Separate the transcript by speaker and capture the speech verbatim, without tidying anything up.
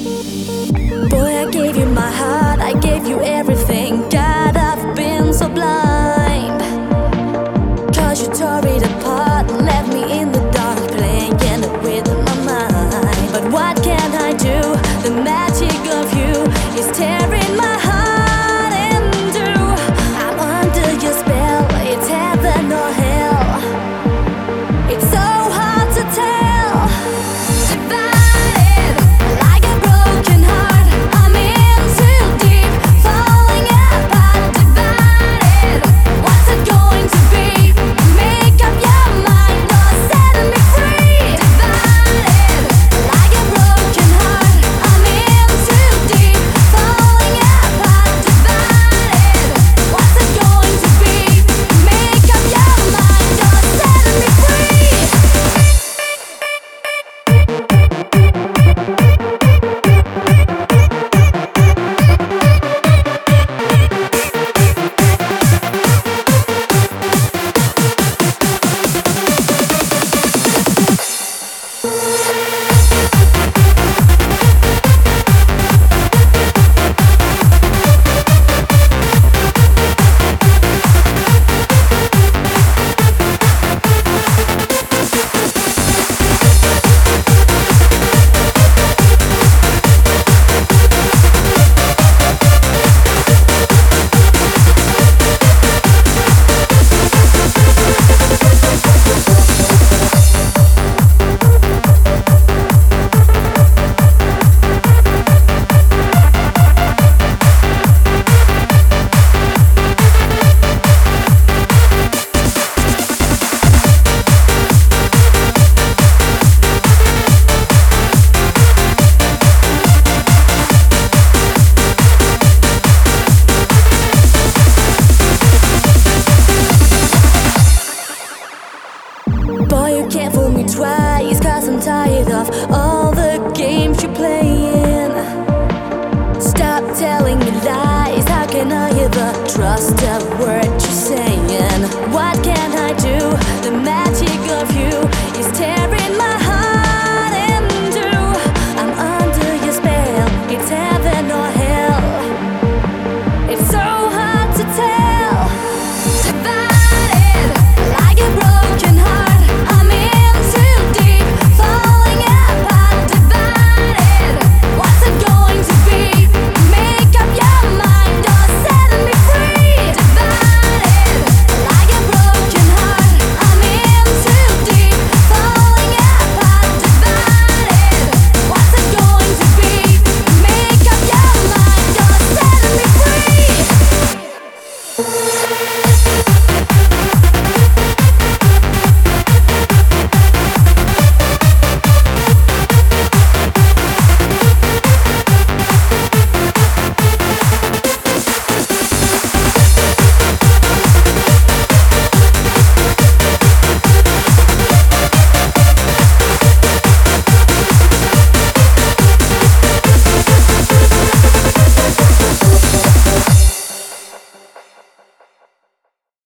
Speaker 1: Boy, I gave you my heart, I gave you everything. God, I've been so blind. Cause you tore it apart, left me in the dark, playing with my mind. But what can I do? The magic of you is tearing my heart in two. I'm under your spell, it's heaven or hell. It's so hard to tell. Divided like a broken heart, I'm in too deep, falling apart. Divided, what's it going to be? Make up your mind or set me free. Divided like a broken heart, I'm in too deep, falling apart. Divided, what's it going to be? Make up your mind or set me free. Boy, you can't fool me twice, cause I'm tired of all